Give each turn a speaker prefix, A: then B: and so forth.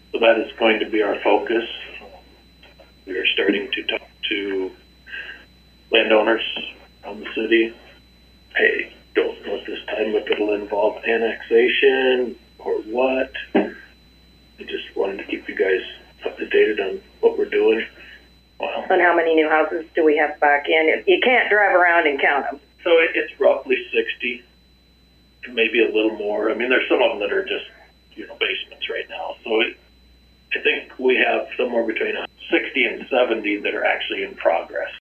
A: So that is going to be our focus. We are starting to talk to landowners from the city. I don't know at this time if it'll involve annexation or what. I just wanted to keep you guys up to date on what we're doing. Wow.
B: And how many new houses do we have back in? You can't drive around and count them.
A: So it's roughly 60, maybe a little more. I mean, there's some of them that are just, basements right now. So I think we have somewhere between 60 and 70 that are actually in progress.